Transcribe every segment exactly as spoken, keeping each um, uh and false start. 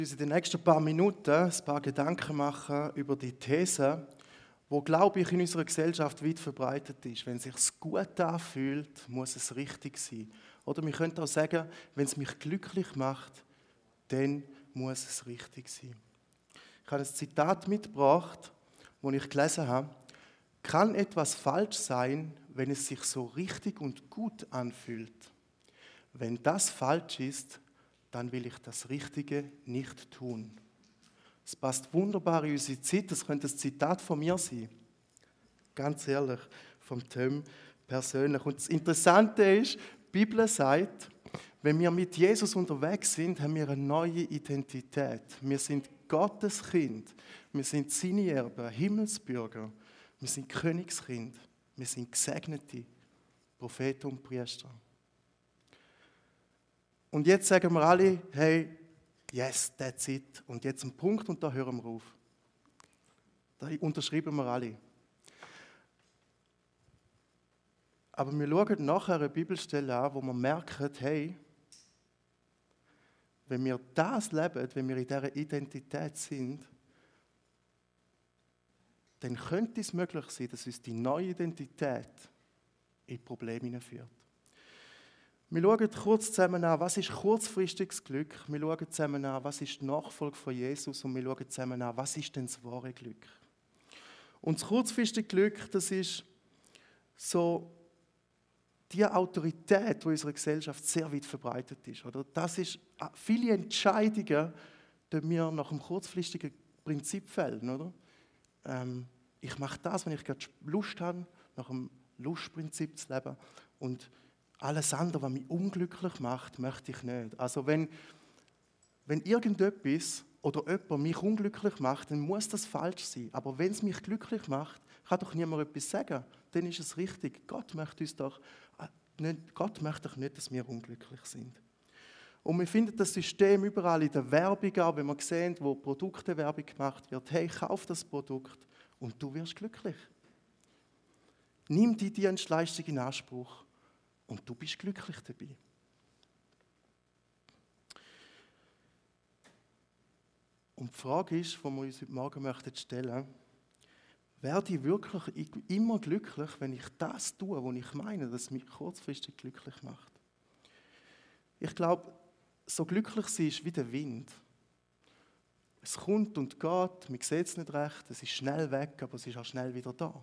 uns in den nächsten paar Minuten ein paar Gedanken machen über die These, wo, glaube ich, in unserer Gesellschaft weit verbreitet ist. Wenn es sich gut anfühlt, muss es richtig sein. Oder wir können auch sagen, wenn es mich glücklich macht, dann muss es richtig sein. Ich habe ein Zitat mitgebracht, das ich gelesen habe. Kann etwas falsch sein, wenn es sich so richtig und gut anfühlt? Wenn das falsch ist, dann will ich das Richtige nicht tun. Es passt wunderbar in unsere Zeit, das könnte ein Zitat von mir sein. Ganz ehrlich, vom Tim persönlich. Und das Interessante ist, die Bibel sagt, wenn wir mit Jesus unterwegs sind, haben wir eine neue Identität. Wir sind Gottes Kind, wir sind seine Erben, Himmelsbürger, wir sind Königskind, wir sind Gesegnete, Propheten und Priester. Und jetzt sagen wir alle, hey, yes, that's it. Und jetzt ein Punkt und da hören wir auf. Da unterschreiben wir alle. Aber wir schauen nachher eine Bibelstelle an, wo wir merken, hey, wenn wir das leben, wenn wir in dieser Identität sind, dann könnte es möglich sein, dass uns die neue Identität in Probleme hineinführt. Wir schauen kurz zusammen an, was ist kurzfristiges Glück. Wir schauen zusammen an, was ist die Nachfolge von Jesus. Und wir schauen zusammen an, was ist denn das wahre Glück. Und das kurzfristige Glück, das ist so die Autorität, die in unserer Gesellschaft sehr weit verbreitet ist. Oder? Das ist, viele Entscheidungen, die wir nach dem kurzfristigen Prinzip fällen. Oder? Ähm, ich mache das, wenn ich gerade Lust habe, nach dem Lustprinzip zu leben. Und alles andere, was mich unglücklich macht, möchte ich nicht. Also wenn, wenn irgendetwas oder jemand mich unglücklich macht, dann muss das falsch sein. Aber wenn es mich glücklich macht, kann doch niemand etwas sagen. Dann ist es richtig. Gott möchte uns doch nicht, Gott möchte doch nicht, dass wir unglücklich sind. Und wir finden das System überall in der Werbung an, wenn wir sehen, wo Produktewerbung gemacht wird. Hey, kauf das Produkt und du wirst glücklich. Nimm die Dienstleistung in Anspruch. Und du bist glücklich dabei. Und die Frage ist, die wir uns heute Morgen möchten stellen, werde ich wirklich immer glücklich, wenn ich das tue, was ich meine, dass es mich kurzfristig glücklich macht? Ich glaube, so glücklich sein ist wie der Wind. Es kommt und geht, man sieht es nicht recht, es ist schnell weg, aber es ist auch schnell wieder da.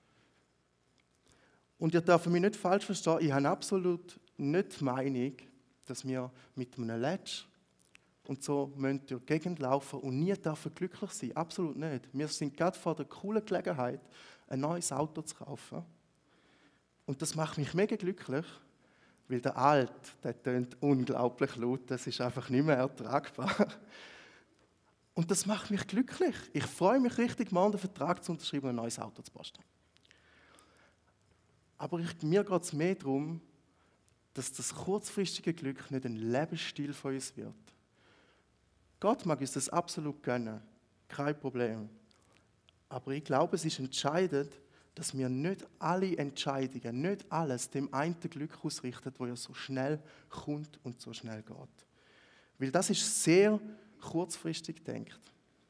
Und ihr dürft mich nicht falsch verstehen, ich habe absolut nicht die Meinung, dass wir mit einem Letsch und so durch die Gegend laufen und nie dürfen glücklich sein. Absolut nicht. Wir sind gerade vor der coolen Gelegenheit, ein neues Auto zu kaufen. Und das macht mich mega glücklich, weil der Alt, der tönt unglaublich laut, das ist einfach nicht mehr ertragbar. Und das macht mich glücklich. Ich freue mich richtig, mal einen Vertrag zu unterschreiben und ein neues Auto zu posten. Aber ich, mir geht es mehr darum, dass das kurzfristige Glück nicht ein Lebensstil von uns wird. Gott mag uns das absolut gönnen, kein Problem. Aber ich glaube, es ist entscheidend, dass wir nicht alle Entscheidungen, nicht alles dem einen Glück ausrichten, wo ja so schnell kommt und so schnell geht. Weil das ist sehr kurzfristig gedacht.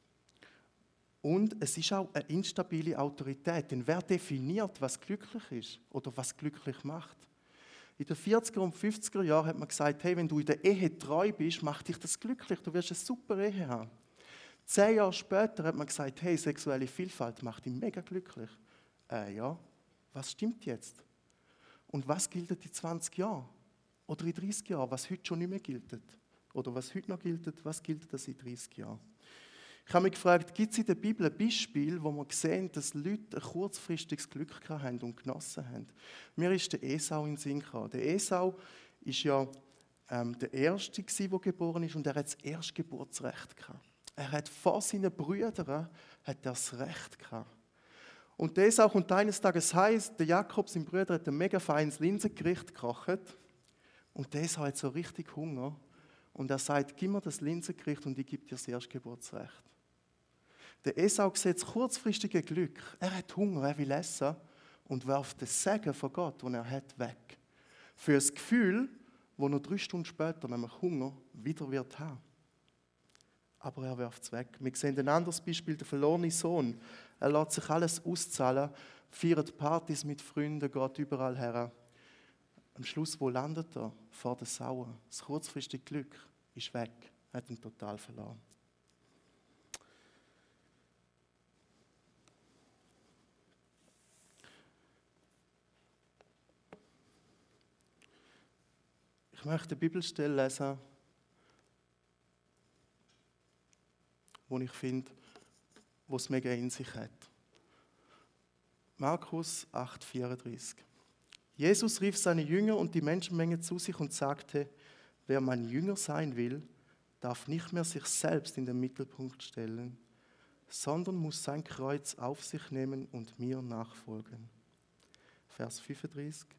Und es ist auch eine instabile Autorität, denn wer definiert, was glücklich ist oder was glücklich macht? In den vierziger und fünfziger Jahren hat man gesagt, hey, wenn du in der Ehe treu bist, macht dich das glücklich, du wirst eine super Ehe haben. Zehn Jahre später hat man gesagt, hey, sexuelle Vielfalt macht dich mega glücklich. Äh, ja, was stimmt jetzt? Und was gilt in zwanzig Jahren? Oder in dreißig Jahren, was heute schon nicht mehr gilt? Oder was heute noch gilt, was gilt das in dreißig Jahren? Ich habe mich gefragt, gibt es in der Bibel ein Beispiel, wo wir sehen, dass Leute ein kurzfristiges Glück haben und genossen haben? Mir ist der Esau in den Sinn gekommen. Der Esau war ja ähm, der Erste, der geboren ist, und er hat das Erstgeburtsrecht gehabt. Er hat vor seinen Brüdern hat er das Recht gehabt. Und der Esau kommt eines Tages heim, der Jakob, sein Bruder, hat ein mega feines Linsengericht gekocht. Und der Esau hat so richtig Hunger. Und er sagt, gib mir das Linsengericht und ich gebe dir das Erstgeburtsrecht. Der Esau sieht das kurzfristige Glück. Er hat Hunger, er will essen und wirft den Segen von Gott, den er hat, weg. Für das Gefühl, das er drei Stunden später, nämlich Hunger, wieder wird haben. aber er wirft es weg. Wir sehen ein anderes Beispiel, der verlorene Sohn. Er lässt sich alles auszahlen, feiert Partys mit Freunden, geht überall her. Am Schluss, wo landet er? Vor der Sau. Das kurzfristige Glück ist weg. Er hat ihn total verloren. Ich möchte eine Bibelstelle lesen, wo ich finde, wo es mega in sich hat. Markus acht, vierunddreißig. Jesus rief seine Jünger und die Menschenmenge zu sich und sagte, wer mein Jünger sein will, darf nicht mehr sich selbst in den Mittelpunkt stellen, sondern muss sein Kreuz auf sich nehmen und mir nachfolgen. Vers fünfunddreißig.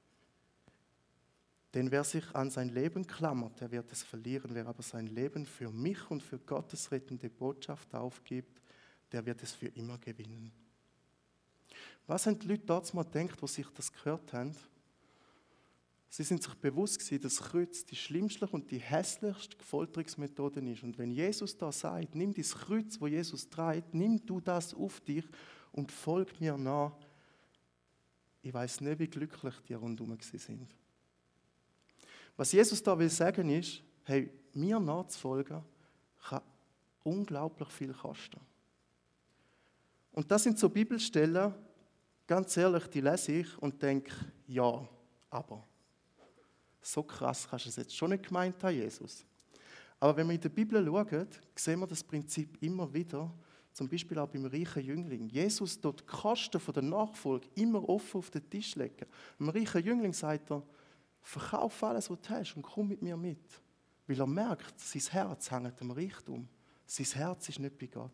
Denn wer sich an sein Leben klammert, der wird es verlieren. Wer aber sein Leben für mich und für Gottes rettende Botschaft aufgibt, der wird es für immer gewinnen. Was haben die Leute dort mal gedacht, wo sich das gehört haben? Sie sind sich bewusst gewesen, dass das Kreuz die schlimmste und die hässlichste Folterungsmethode ist. Und wenn Jesus da sagt, nimm das Kreuz, wo Jesus trägt, nimm du das auf dich und folg mir nach. Ich weiß nicht, wie glücklich die rundherum sind. Was Jesus da will sagen ist, hey, mir nachzufolgen, kann unglaublich viel kosten. Und das sind so Bibelstellen, ganz ehrlich, die lese ich und denke, ja, aber so krass kannst du es jetzt schon nicht gemeint haben, Jesus. Aber wenn wir in der Bibel schauen, sehen wir das Prinzip immer wieder, zum Beispiel auch beim reichen Jüngling. Jesus tut die Kosten von der Nachfolge immer offen auf den Tisch legen. Einem reichen Jüngling sagt er, verkauf alles, was du hast und komm mit mir mit. Weil er merkt, sein Herz hängt am Reichtum. Sein Herz ist nicht bei Gott.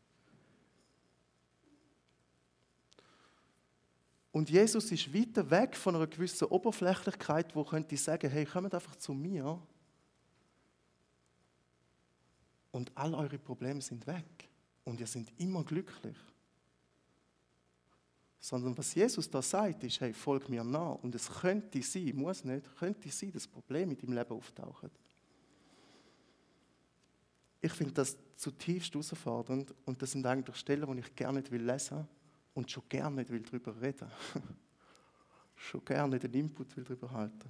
Und Jesus ist weiter weg von einer gewissen Oberflächlichkeit, wo könnte sagen, hey, kommt einfach zu mir und all eure Probleme sind weg und ihr seid immer glücklich. Sondern was Jesus da sagt, ist, hey, folg mir nach. Und es könnte sein, muss nicht, könnte sein, dass Probleme in deinem Leben auftauchen. Ich finde das zutiefst herausfordernd und das sind eigentlich Stellen, die ich gerne nicht lesen will und schon gerne nicht will darüber reden. schon gerne den Input will darüber halten.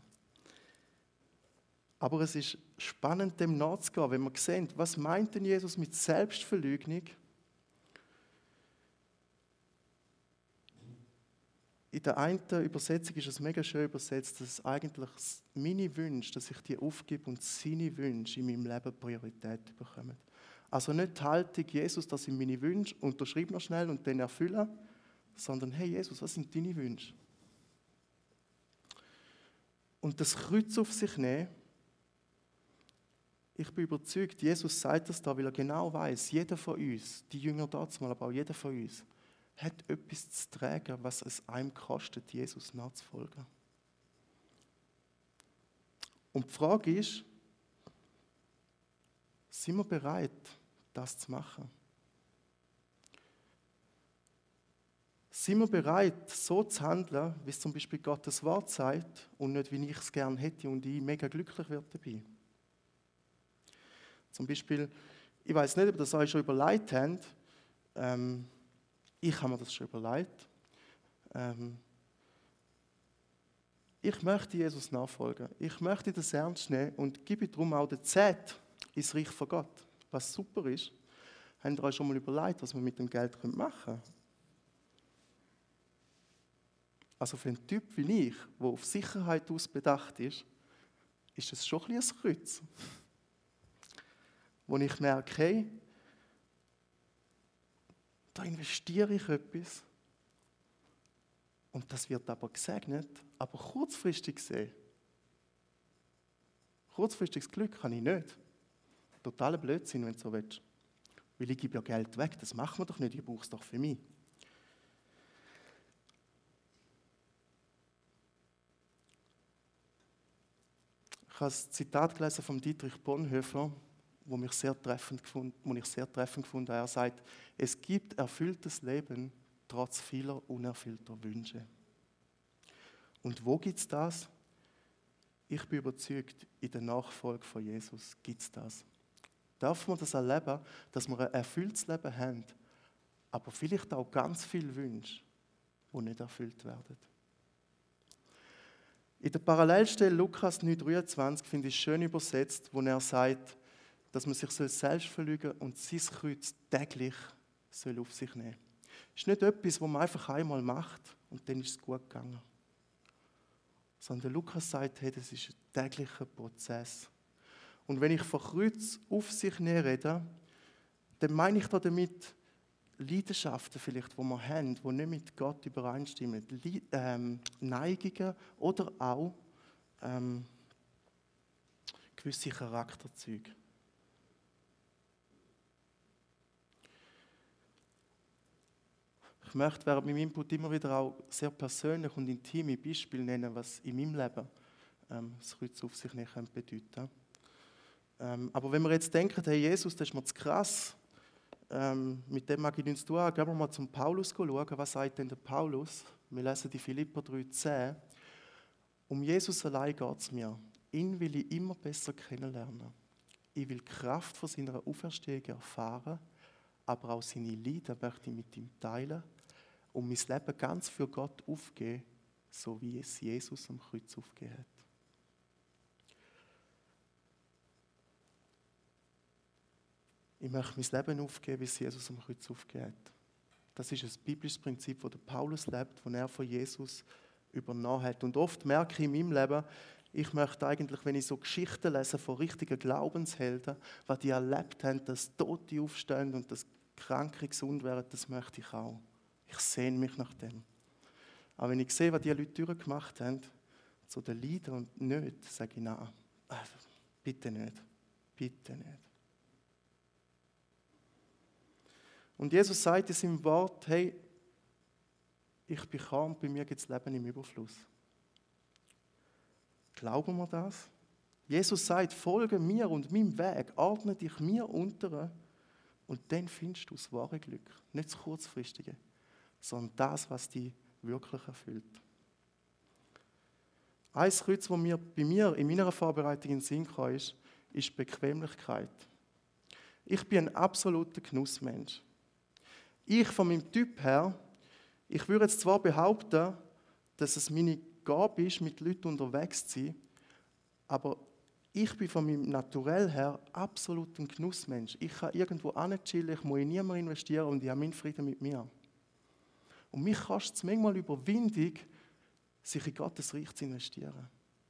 Aber es ist spannend, dem nachzugehen, wenn man sieht, was meint denn Jesus mit Selbstverleugnung? In der einen Übersetzung ist es mega schön übersetzt, dass es eigentlich meine Wünsche, dass ich die aufgebe und seine Wünsche in meinem Leben Priorität bekommen. Also nicht die Haltung, Jesus, das sind meine Wünsche, unterschreib noch schnell und dann erfüllen, sondern hey Jesus, was sind deine Wünsche? Und das Kreuz auf sich nehmen, ich bin überzeugt, Jesus sagt das da, weil er genau weiß, jeder von uns, die Jünger dazu mal, aber auch jeder von uns, hat etwas zu tragen, was es einem kostet, Jesus nachzufolgen. Und die Frage ist, sind wir bereit, das zu machen? Sind wir bereit, so zu handeln, wie es zum Beispiel Gottes Wort sagt und nicht, wie ich es gerne hätte und ich mega glücklich werde dabei? Zum Beispiel, ich weiß nicht, ob ihr das euch schon überlegt habt, ähm, ich habe mir das schon überlegt. Ähm, ich möchte Jesus nachfolgen. Ich möchte das ernst nehmen und gebe darum auch den Zehnt ins Reich von Gott. Was super ist, habt ihr euch schon mal überlegt, was wir mit dem Geld machen können? Also für einen Typ wie ich, der auf Sicherheit aus bedacht ist, ist das schon ein bisschen ein Kreuz. Wo ich merke, hey, da investiere ich etwas und das wird aber gesegnet, aber kurzfristig gesehen. Kurzfristiges Glück habe ich nicht. Totaler Blödsinn, wenn du so willst. Weil ich gebe ja Geld weg, das machen wir doch nicht, ich brauche es doch für mich. Ich habe ein Zitat gelesen von Dietrich Bonhoeffer, wo mich sehr treffend gefunden, wo ich sehr treffend gefunden habe. Er sagt, es gibt erfülltes Leben trotz vieler unerfüllter Wünsche. Und wo gibt es das? Ich bin überzeugt, in der Nachfolge von Jesus gibt es das. dürfen wir das erleben, dass wir ein erfülltes Leben haben, aber vielleicht auch ganz viele Wünsche, die nicht erfüllt werden. In der Parallelstelle Lukas neun dreiundzwanzig finde ich schön übersetzt, wo er sagt, dass man sich selbst verlügen und sein Kreuz täglich soll auf sich nehmen. Es ist nicht etwas, was man einfach einmal macht und dann ist es gut gegangen. Sondern Lukas sagt, hey, das ist ein täglicher Prozess. Und wenn ich von Kreuz auf sich nehmen rede, dann meine ich da damit Leidenschaften vielleicht, die wir haben, die nicht mit Gott übereinstimmen. Le- ähm, Neigungen oder auch ähm, gewisse Charakterzüge. Ich möchte während meinem Input immer wieder auch sehr persönlich und intime Beispiele nennen, was in meinem Leben ähm, das Kreuz auf sich nicht bedeuten könnte. Ähm, aber wenn wir jetzt denken, hey Jesus, das ist mir zu krass, ähm, mit dem mag ich nichts tun haben, gehen wir mal zum Paulus schauen, was sagt denn der Paulus? Wir lesen die Philipper drei zehn. Um Jesus allein geht es mir. Ihn will ich immer besser kennenlernen. Ich will die Kraft von seiner Auferstehung erfahren, aber auch seine Leiden möchte ich mit ihm teilen und mein Leben ganz für Gott aufgeben, so wie es Jesus am Kreuz aufgegeben hat. Ich möchte mein Leben aufgeben, wie es Jesus am Kreuz aufgegeben hat. Das ist ein biblisches Prinzip, das Paulus lebt, das er von Jesus übernommen hat. Und oft merke ich in meinem Leben, ich möchte eigentlich, wenn ich so Geschichten lese von richtigen Glaubenshelden, was die erlebt haben, dass Tote aufstehen und dass Kranke gesund werden, das möchte ich auch. Ich sehne mich nach dem. Aber wenn ich sehe, was diese Leute durchgemacht haben, zu den Leiden und nicht, sage ich, nein, bitte nicht, bitte nicht. Und Jesus sagt in seinem Wort, hey, ich bin gekommen und bei mir gibt es Leben im Überfluss. Glauben wir das? Jesus sagt, folge mir und meinem Weg, ordne dich mir unter und dann findest du das wahre Glück. Nicht das kurzfristige, sondern das, was dich wirklich erfüllt. Ein Kreuz, das mir bei mir in meiner Vorbereitung in den Sinn kam, ist, ist Bequemlichkeit. Ich bin ein absoluter Genussmensch. Ich von meinem Typ her, ich würde jetzt zwar behaupten, dass es meine Gabe ist, mit Leuten unterwegs zu sein, aber ich bin von meinem Naturell her absolut ein Genussmensch. Ich kann irgendwo hinchillen, ich muss in niemanden investieren und ich habe meinen Frieden mit mir. Und mich kostet es manchmal Überwindung, sich in Gottes Reich zu investieren.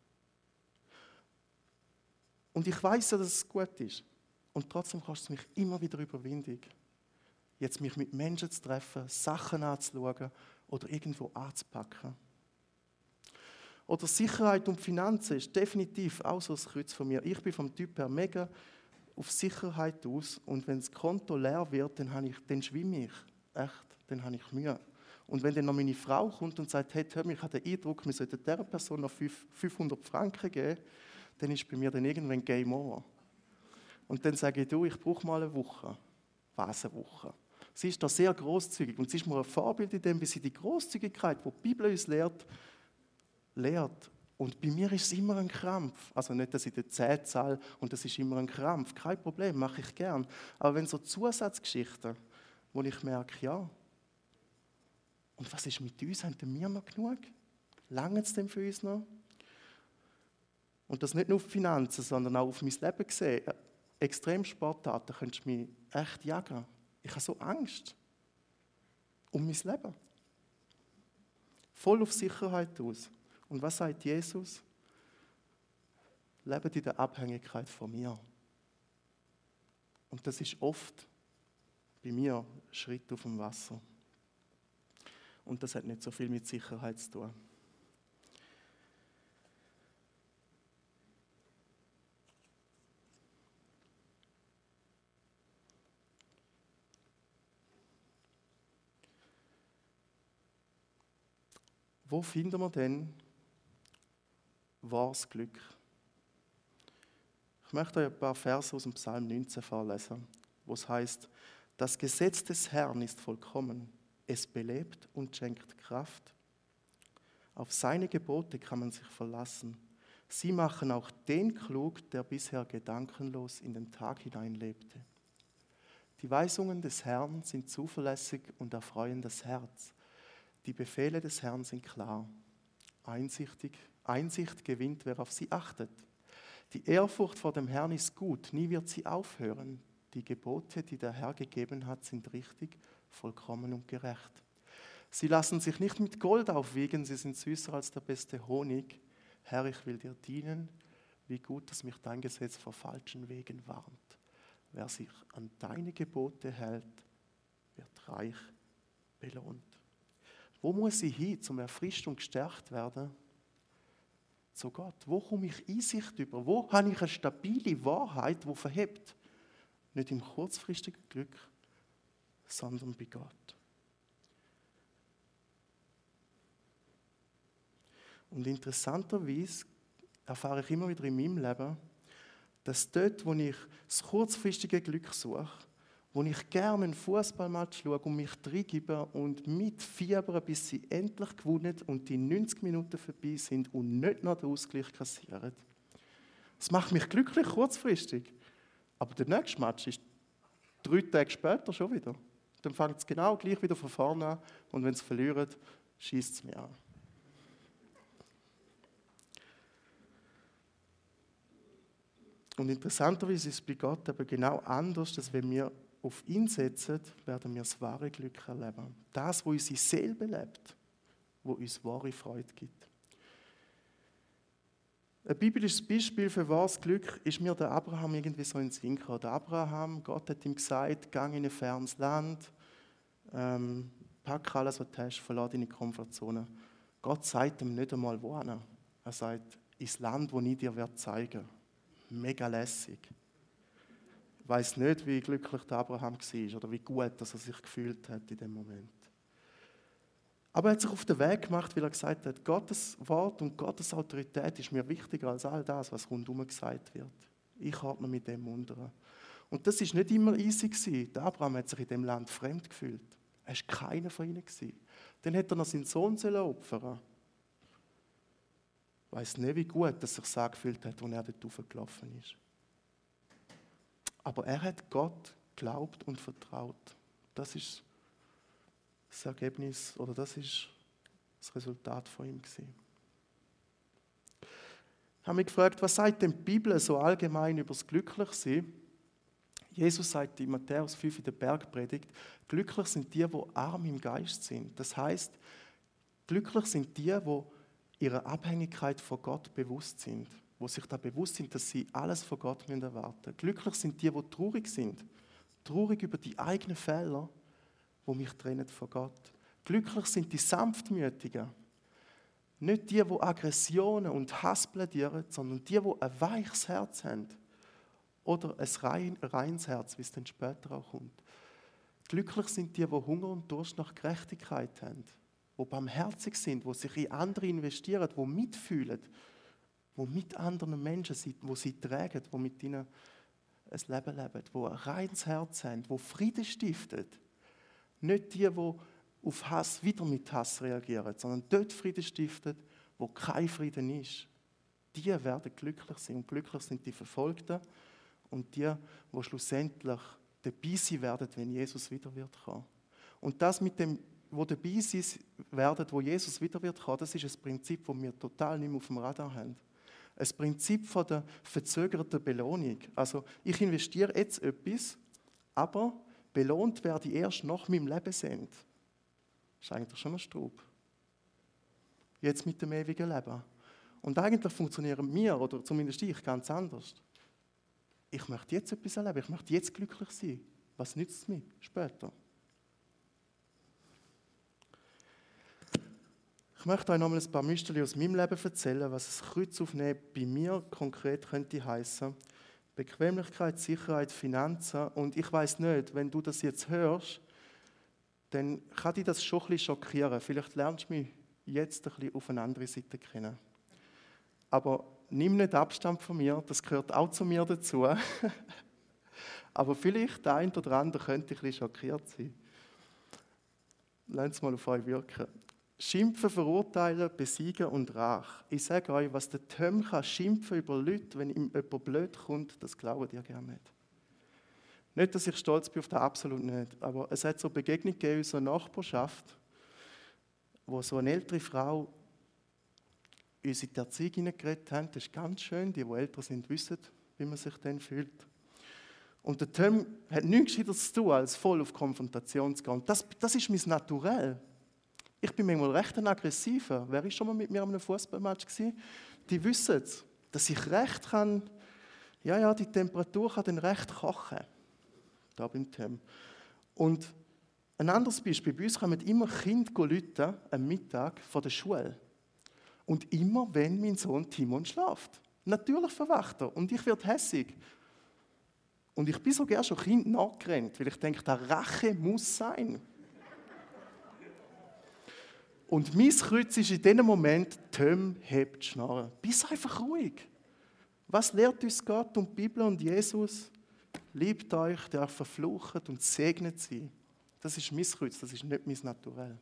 Und ich weiß ja, dass es gut ist. Und trotzdem kostet es mich immer wieder Überwindung, jetzt mich mit Menschen zu treffen, Sachen anzuschauen oder irgendwo anzupacken. Oder Sicherheit und Finanzen ist definitiv auch so ein Kreuz von mir. Ich bin vom Typ her mega auf Sicherheit aus und wenn das Konto leer wird, dann, habe ich, dann schwimme ich. Echt, dann habe ich Mühe. Und wenn dann noch meine Frau kommt und sagt, hey, hör mich, ich habe den Eindruck, wir sollten dieser Person noch fünfhundert Franken geben, dann ist bei mir dann irgendwann Game Over. Und dann sage ich, du, ich brauche mal eine Woche. Was, eine Woche? Sie ist da sehr grosszügig und sie ist mir ein Vorbild in dem, wie sie die Grosszügigkeit, die die Bibel uns lehrt, lehrt. Und bei mir ist es immer ein Krampf. Also nicht, dass ich den Zehn zahle und das ist immer ein Krampf. Kein Problem, mache ich gern. Aber wenn so Zusatzgeschichten, wo ich merke, ja, und was ist mit uns? Haben wir noch genug? Lange es denn für uns noch? Und das nicht nur auf die Finanzen, sondern auch auf mein Leben gesehen. Extremsportarten könntest du mich echt jagen. Ich habe so Angst um mein Leben. Voll auf Sicherheit aus. Und was sagt Jesus? Lebt in der Abhängigkeit von mir. Und das ist oft bei mir ein Schritt auf dem Wasser. Und das hat nicht so viel mit Sicherheit zu tun. Wo finden wir denn wahres Glück? Ich möchte euch ein paar Verse aus dem Psalm neunzehn vorlesen, wo es heißt: Das Gesetz des Herrn ist vollkommen, es belebt und schenkt Kraft. Auf seine Gebote kann man sich verlassen. Sie machen auch den klug, der bisher gedankenlos in den Tag hineinlebte. Die Weisungen des Herrn sind zuverlässig und erfreuen das Herz. Die Befehle des Herrn sind klar. Einsichtig, Einsicht gewinnt, wer auf sie achtet. Die Ehrfurcht vor dem Herrn ist gut, nie wird sie aufhören. Die Gebote, die der Herr gegeben hat, sind richtig, vollkommen und gerecht. Sie lassen sich nicht mit Gold aufwiegen, sie sind süßer als der beste Honig. Herr, ich will dir dienen, wie gut, dass mich dein Gesetz vor falschen Wegen warnt. Wer sich an deine Gebote hält, wird reich belohnt. Wo muss ich hin, zum erfrischt und gestärkt werden? Zu Gott. Wo komme ich Einsicht über? Wo habe ich eine stabile Wahrheit, die verhebt? Nicht im kurzfristigen Glück, sondern bei Gott. Und interessanterweise erfahre ich immer wieder in meinem Leben, dass dort, wo ich das kurzfristige Glück suche, wo ich gerne einen Fußballmatch schaue und mich reingebe und mitfiebere, bis sie endlich gewonnen und die neunzig Minuten vorbei sind und nicht noch den Ausgleich kassieren. Das macht mich glücklich kurzfristig. Aber der nächste Match ist drei Tage später schon wieder. Dann fängt es genau gleich wieder von vorne an und wenn es verliert, schießt es mir an. Und interessanterweise ist es bei Gott aber genau anders, dass wenn wir auf ihn setzen, werden wir das wahre Glück erleben. Das, wo unsere Seele belebt, wo uns wahre Freude gibt. Ein biblisches Beispiel für wahres Glück ist mir der Abraham irgendwie so in den Sinn gekommen. Der Abraham, Gott hat ihm gesagt, geh in ein fernes Land, ähm, pack alles, was du hast, verlass deine Komfortzone. Gott sagt ihm nicht einmal wohin. Er sagt, ins Land, das ich dir zeigen werde. Mega lässig. Ich weiss nicht, wie glücklich der Abraham war oder wie gut dass er sich gefühlt hat in dem Moment. Aber er hat sich auf den Weg gemacht, weil er gesagt hat, Gottes Wort und Gottes Autorität ist mir wichtiger als all das, was rundherum gesagt wird. Ich ordne mit dem unter. Und das war nicht immer easy gewesen. Der Abraham hat sich in dem Land fremd gefühlt. Er war keiner von ihnen gewesen. Dann hätte er noch seinen Sohn opfern. Ich weiss nicht, wie gut dass er sich so gefühlt hat, als er dort raufgelaufen ist. Aber er hat Gott geglaubt und vertraut. Das ist das Ergebnis, oder das ist das Resultat von ihm gewesen. Ich habe mich gefragt, was sagt denn die Bibel so allgemein über das Glücklichsein? Jesus sagt in Matthäus fünf in der Bergpredigt, glücklich sind die, die arm im Geist sind. Das heißt, glücklich sind die, die ihrer Abhängigkeit von Gott bewusst sind, wo sich da bewusst sind, dass sie alles von Gott erwarten müssen. Glücklich sind die, die traurig sind, traurig über die eigenen Fehler, die mich trennen von Gott. Glücklich sind die Sanftmütigen, nicht die, die Aggressionen und Hass plädieren, sondern die, die ein weiches Herz haben oder ein rein, reines Herz, wie es dann später auch kommt. Glücklich sind die, die Hunger und Durst nach Gerechtigkeit haben, die barmherzig sind, die sich in andere investieren, die mitfühlen, die mit anderen Menschen sind, die sie tragen, die mit ihnen ein Leben leben, die ein reines Herz haben, die Frieden stiften. Nicht die, die auf Hass wieder mit Hass reagieren, sondern dort Frieden stiften, wo kein Frieden ist. Die werden glücklich sein. Und glücklich sind die Verfolgten und die, die schlussendlich dabei sein werden, wenn Jesus wieder wird kommen. Und das mit dem, wo dabei sein werden, wo Jesus wieder wird kommen, das ist ein Prinzip, das wir total nicht mehr auf dem Radar haben. Ein Prinzip von der verzögerten Belohnung. Also ich investiere jetzt etwas, aber belohnt werde ich erst nach meinem Lebensende. Das ist eigentlich schon ein Strub. Jetzt mit dem ewigen Leben. Und eigentlich funktionieren wir, oder zumindest ich, ganz anders. Ich möchte jetzt etwas erleben, ich möchte jetzt glücklich sein. Was nützt es mir später? Ich möchte euch noch mal ein paar Mysterien aus meinem Leben erzählen, was das Kreuz aufnehmen bei mir konkret könnte heißen. Bequemlichkeit, Sicherheit, Finanzen. Und ich weiss nicht, wenn du das jetzt hörst, dann kann dich das schon ein bisschen schockieren. Vielleicht lernst du mich jetzt ein bisschen auf eine andere Seite kennen. Aber nimm nicht Abstand von mir, das gehört auch zu mir dazu. Aber vielleicht der eine oder andere könnte ein bisschen schockiert sein. Lasst es mal auf euch wirken. Schimpfen, verurteilen, besiegen und Rach. Ich sage euch, was der Tom kann schimpfen über Leute, wenn ihm jemand blöd kommt, das glaubt ihr gerne nicht. Nicht, dass ich stolz bin auf das, absolut nicht. Aber es hat so eine Begegnung gegeben in unserer Nachbarschaft, wo so eine ältere Frau uns in die Erziehung hineingeredet hat. Das ist ganz schön. Die, die älter sind, wissen, wie man sich dann fühlt. Und der Tom hat nichts Gescheiteres zu tun, als voll auf Konfrontation zu gehen. Und das, das ist mein Naturell. Ich bin manchmal recht ein aggressiver. Wer ist schon mal mit mir an einem Fußballmatch gewesen? Die wissen es, dass ich recht kann, ja, ja, die Temperatur kann dann recht kochen. Da beim Tom. Und ein anderes Beispiel, bei uns kommen immer Kinder rufen, am Mittag von der Schule. Und immer, wenn mein Sohn Timon schläft. Natürlich verwacht er. Und ich werde hässig. Und ich bin sogar schon Kind nachgerannt, weil ich denke, der Rache muss sein. Und mein Kreuz ist in diesem Moment, Tom hebt die Schnarre. Bist einfach ruhig. Was lehrt uns Gott und die Bibel und Jesus? Liebt euch, der verflucht und segnet sie. Das ist mein Kreuz, das ist nicht mein Naturell.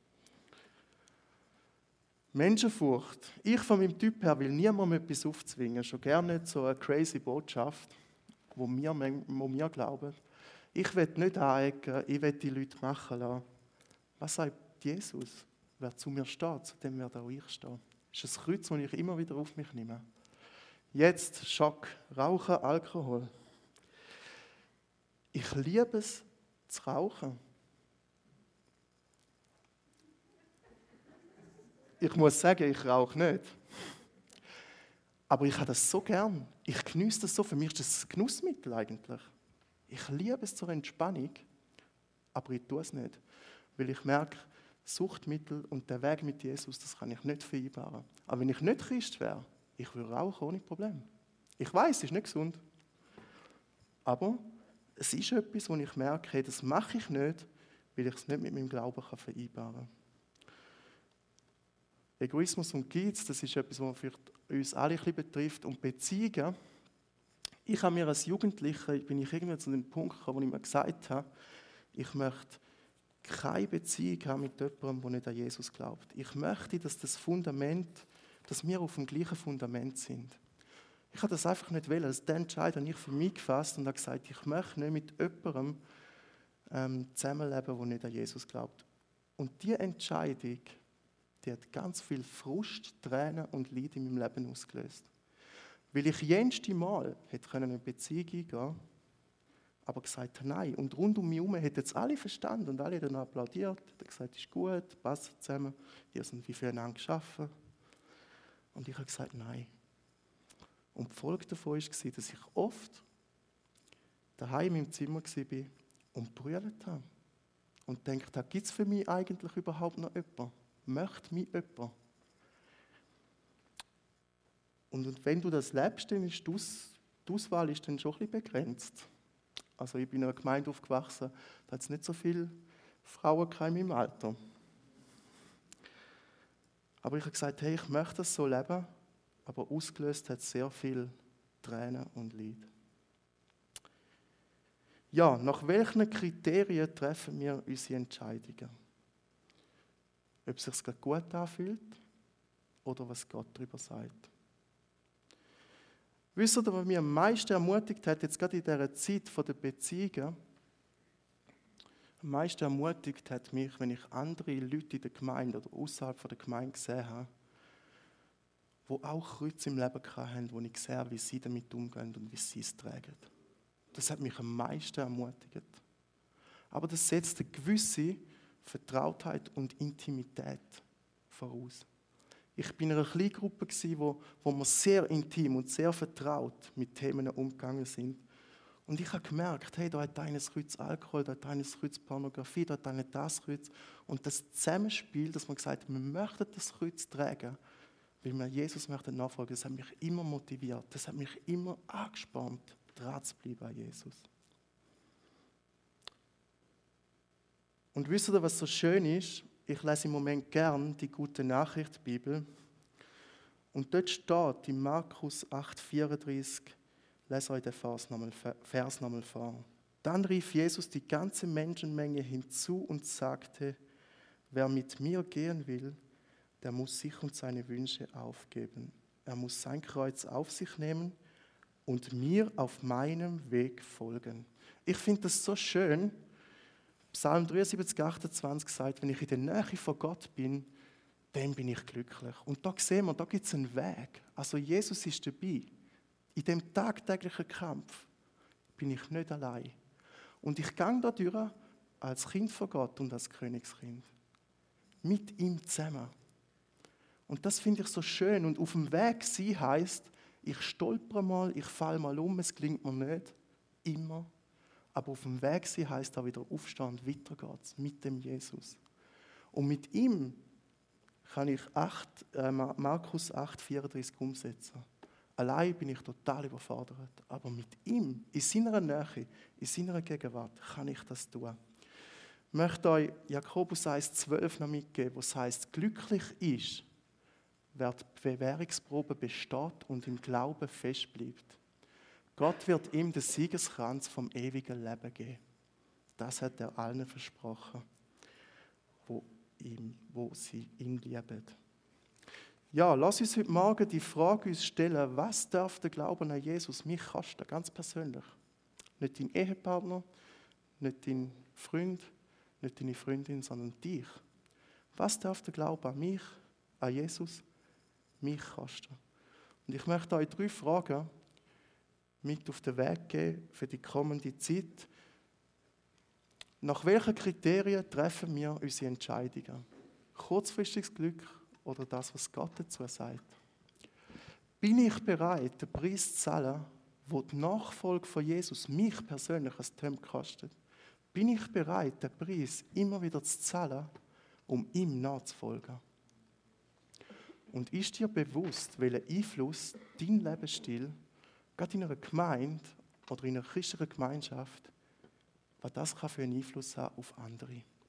Menschenfurcht. Ich von meinem Typ her will niemandem etwas aufzwingen. Schon gerne nicht so eine crazy Botschaft, wo wir, wo wir glauben. Ich will nicht anecken, ich will die Leute machen lassen. Was sagt Jesus? Wer zu mir steht, zu dem werde auch ich stehen. Das ist ein Kreuz, das ich immer wieder auf mich nehme. Jetzt Schock, Rauchen, Alkohol. Ich liebe es, zu rauchen. Ich muss sagen, ich rauche nicht. Aber ich habe das so gern. Ich genieße das so. Für mich ist das ein Genussmittel eigentlich. Ich liebe es zur Entspannung, aber ich tue es nicht. Weil ich merke, Suchtmittel und der Weg mit Jesus, das kann ich nicht vereinbaren. Aber wenn ich nicht Christ wäre, ich würde rauchen ohne Problem. Ich weiß, es ist nicht gesund. Aber es ist etwas, wo ich merke, hey, das mache ich nicht, weil ich es nicht mit meinem Glauben vereinbaren kann. Egoismus und Geiz, das ist etwas, was vielleicht uns alle ein bisschen betrifft. Und Beziehungen. Ich habe mir als Jugendlicher, bin ich irgendwann zu dem Punkt gekommen, wo ich mir gesagt habe, ich möchte keine Beziehung haben mit jemandem, der nicht an Jesus glaubt. Ich möchte, dass das Fundament, dass wir auf dem gleichen Fundament sind. Ich habe das einfach nicht wollen. Also den Entscheid habe ich für mich gefasst und habe gesagt, ich möchte nicht mit jemandem ähm, zusammenleben, der nicht an Jesus glaubt. Und diese Entscheidung, die hat ganz viel Frust, Tränen und Leid in meinem Leben ausgelöst. Weil ich jedes Mal hätte eine Beziehung eingehen können, aber gesagt habe, nein. Und rund um mich herum hätten es alle verstanden und alle dann applaudiert. Die haben gesagt, ist gut, passt zusammen, die sind wie füreinander geschaffen. Und ich habe gesagt, nein. Und die Folge davon war, dass ich oft daheim im Zimmer war und brüllt habe. Und dachte, gibt es für mich eigentlich überhaupt noch jemanden? Möchte mich jemand? Und, und wenn du das lebst, dann ist die, Aus, die Auswahl ist dann schon ein bisschen begrenzt. Also ich bin in einer Gemeinde aufgewachsen, da hat es nicht so viele Frauen in meinem Alter. Aber ich habe gesagt, hey, ich möchte das so leben, aber ausgelöst hat es sehr viel Tränen und Leid. Ja, nach welchen Kriterien treffen wir unsere Entscheidungen? Ob es sich gut anfühlt oder was Gott darüber sagt. Wisst ihr, was mich am meisten ermutigt hat, jetzt gerade in dieser Zeit der Beziehungen, am meisten ermutigt hat mich, wenn ich andere Leute in der Gemeinde oder außerhalb der Gemeinde gesehen habe, die auch Kreuz im Leben hatten, wo ich sehe, wie sie damit umgehen und wie sie es tragen. Das hat mich am meisten ermutigt. Aber das setzt eine gewisse Vertrautheit und Intimität voraus. Ich war in einer Kleingruppe, wo, wo wir sehr intim und sehr vertraut mit Themen umgegangen sind. Und ich habe gemerkt, hey, da hat einer das Kreuz Alkohol, da hat einer das Kreuz Pornografie, da hat einer das Kreuz. Und das Zusammenspiel, dass man gesagt hat, wir möchten das Kreuz tragen, weil wir Jesus möchten nachfolgen, das hat mich immer motiviert, das hat mich immer angespannt, dran zu bleiben an Jesus. Und wisst ihr, was so schön ist? Ich lese im Moment gern die Gute Nachricht Bibel. Und dort steht in Markus acht vierunddreißig, lese euch den Vers nochmal, Vers nochmal vor. Dann rief Jesus die ganze Menschenmenge hinzu und sagte, wer mit mir gehen will, der muss sich und seine Wünsche aufgeben. Er muss sein Kreuz auf sich nehmen und mir auf meinem Weg folgen. Ich finde das so schön. Psalm dreiundsiebzig, achtundzwanzig sagt, wenn ich in der Nähe von Gott bin, dann bin ich glücklich. Und da sehen wir, da gibt es einen Weg. Also Jesus ist dabei. In dem tagtäglichen Kampf bin ich nicht allein. Und ich gehe da durch als Kind von Gott und als Königskind. Mit ihm zusammen. Und das finde ich so schön. Und auf dem Weg sein heisst, ich stolpere mal, ich falle mal um, es gelingt mir nicht. Immer. Aber auf dem Weg sein heisst auch wieder aufstehen und weiter geht's. Mit dem Jesus. Und mit ihm kann ich acht, äh, Markus acht, vierunddreißig umsetzen. Allein bin ich total überfordert. Aber mit ihm, in seiner Nähe, in seiner Gegenwart, kann ich das tun. Ich möchte euch Jakobus eins, zwölf noch mitgeben, wo es heisst, glücklich ist, wer die Bewährungsprobe besteht und im Glauben festbleibt. Gott wird ihm den Siegeskranz vom ewigen Leben geben. Das hat er allen versprochen, wo, ihm, wo sie ihn lieben. Ja, lass uns heute Morgen die Frage uns stellen, was darf der Glauben an Jesus mich kosten, ganz persönlich? Nicht dein Ehepartner, nicht dein Freund, nicht deine Freundin, sondern dich. Was darf der Glaube an mich, an Jesus, mich kosten? Und ich möchte euch drei Fragen mit auf den Weg geben für die kommende Zeit. Nach welchen Kriterien treffen wir unsere Entscheidungen? Kurzfristiges Glück oder das, was Gott dazu sagt? Bin ich bereit, den Preis zu zahlen, wo die Nachfolge von Jesus mich persönlich als Temp kostet? Bin ich bereit, den Preis immer wieder zu zahlen, um ihm nachzufolgen? Und ist dir bewusst, welchen Einfluss dein Lebensstil, gerade in einer Gemeinde oder in einer christlichen Gemeinschaft, was das kann für einen Einfluss haben auf andere?